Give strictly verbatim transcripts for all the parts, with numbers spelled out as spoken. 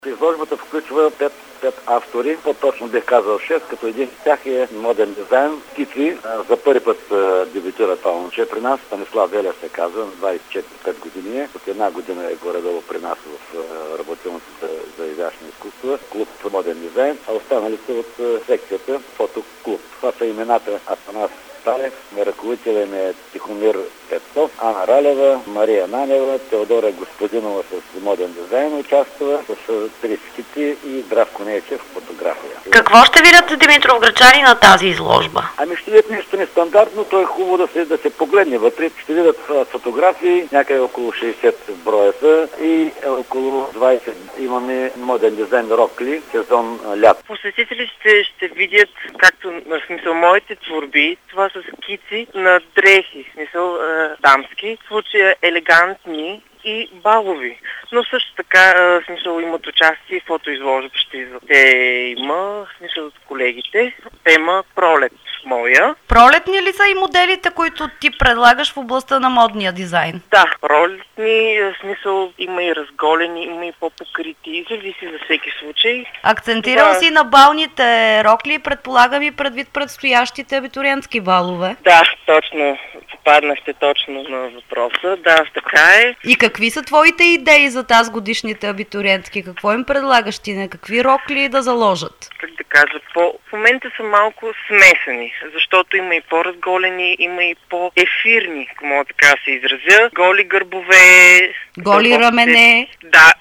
Изложбата включва пет, пет автори, по-точно бих казал шест, като един от тях е моден дизайн, скици. За първи път дебютира това момче при нас. Станислав Велев се казва, на двадесет и четири пет години. От една година е горе-долу при нас в работилната за, за изящни изкуства, клуб моден дизайн, а останалите от секцията фотоклуб. Това са имената Атанас Талев, ръководителен е Тихомир Петков, Ана Ралева, Мария Нанева, Теодора Господинова с моден дизайн участва, с три скици и Здравко Нейчев фотография. Какво ще видят димитровградчани на тази изложба? Ами ще видят нещо нестандартно, то е хубаво да се, да се погледне вътре. Ще видят фотографии, някъде около шейсет броя са и около двадесет имаме моден дизайн рокли, сезон лято. Посетителите ще видят, както в смисъл моите творби, това са скици на дрехи, в смисъл е, дамски, в случая елегантни и балови. Но също така, в смисъл, имат участие в фотоизложба. Ще те има, в смисъл, от колегите, тема пролет моя. Пролетни ли са и моделите, които ти предлагаш в областта на модния дизайн? Да, пролетни, в смисъл, има и разголени, има и по-покрити, зависи за всеки случай. Акцентирал Това... си на балните рокли, предполагам и предвид предстоящите абитуриентски балове. Да, точно. Попаднахте точно на въпроса. Да, така е. И какви са твоите идеи за тази годишните абитуриентски? Какво им предлагаш ти? На какви рокли да заложат? Как да кажа, по... в момента са малко смесени, защото има и по-разголени, има и по-ефирни, ако мога така се изразя. Голи гърбове. Голи дълбоки... рамене. Да.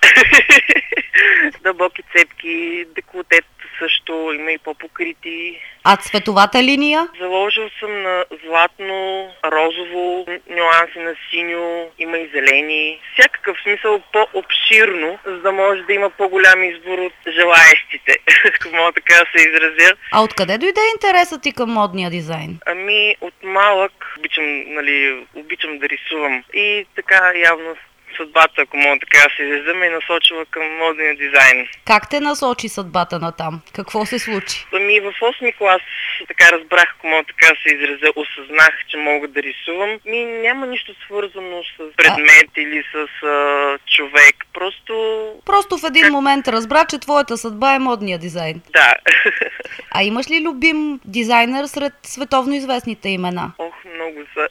Дълбоки цепки, деколтет също, има и по-покрити. А цветовата линия? Заложил съм на златно, розово, нюанси на синьо, има и зелени. Всякакъв смисъл по-обширно, за да може да има по-голям избор от желаещите, ако мога така да се изразя. А откъде дойде интересът ти към модния дизайн? Ами от малък обичам, нали, обичам да рисувам и така явно съдбата, ако мога така да се изразя, ме е насочила към модния дизайн. Как те насочи съдбата натам? Какво се случи? Ами в осми клас така разбрах, ако мога така да се изразя, осъзнах, че мога да рисувам. Ми няма нищо свързано с предмет а... или с а, човек. Просто... Просто в един как... момент разбра, че твоята съдба е модния дизайн. Да. А имаш ли любим дизайнер сред световно известните имена? Ох, много са.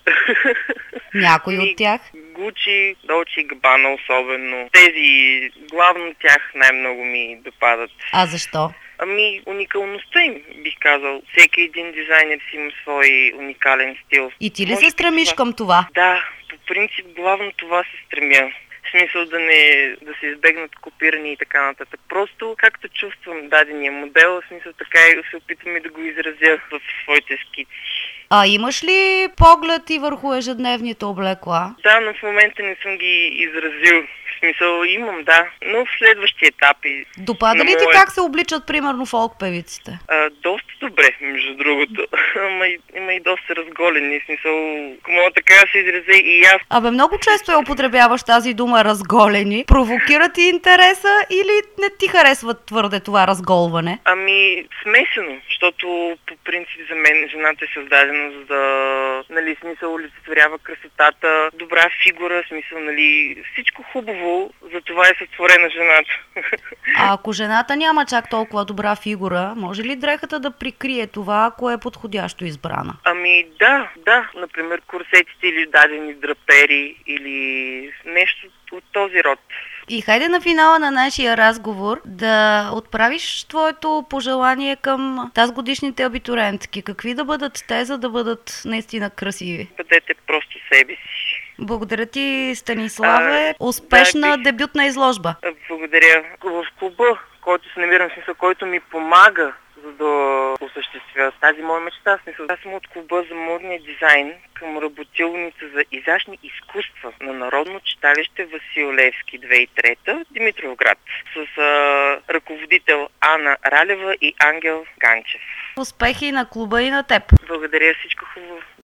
Някой от тях? Гучи, Долче и Габана особено. Тези, главно тях най-много ми допадат. А защо? Ами, уникалността им, бих казал. Всеки един дизайнер си има свой уникален стил. И ти ли Може се стремиш това? към това? Да, по принцип, главно това се стремя. В смисъл да не да се избегнат копирани и така нататък. Просто както чувствам дадения модел, в смисъл така и се опитвам и да го изразя в своите скици. А имаш ли поглед и върху ежедневните облекла? Да, но в момента не съм ги изразил. В смисъл имам, да, но в следващи етапи. Допада ли ти моя... как се обличат, примерно, фолк певиците? А, доста добре, между другото. Ама има и доста разголени, в смисъл, ако мога така да се изразя и аз. Абе, много често я употребяваш тази дума разголени. Провокира ти интереса или не ти харесва твърде това разголване? Ами, смесено, защото по принцип за мен жената е създадена за да, нали, смисъл олицетворява красотата, добра фигура, смисъл, нали, всичко хубаво. За това е сътворена жената. А ако жената няма чак толкова добра фигура, може ли дрехата да прикрие това, ако е подходящо избрана? Ами да, да. Например, курсетите или дадени драпери или нещо от този род. И хайде на финала на нашия разговор да отправиш твоето пожелание към тази годишните абитуриентки. Какви да бъдат те, за да бъдат наистина красиви? Бъдете просто себе си. Благодаря ти, Станиславе. А, Успешна да, дебютна изложба. Благодаря. В клуба, който се намирам, в смисъл, който ми помага за да осъществя тази моя мечта. В смисъл, аз съм от клуба за модния дизайн към работилница за изящни изкуства на Народно читалище Васил Левски две хиляди и трета, Димитровград, с а, ръководител Ана Ралева и Ангел Ганчев. Успехи на клуба и на теб. Благодаря, всичко хубаво.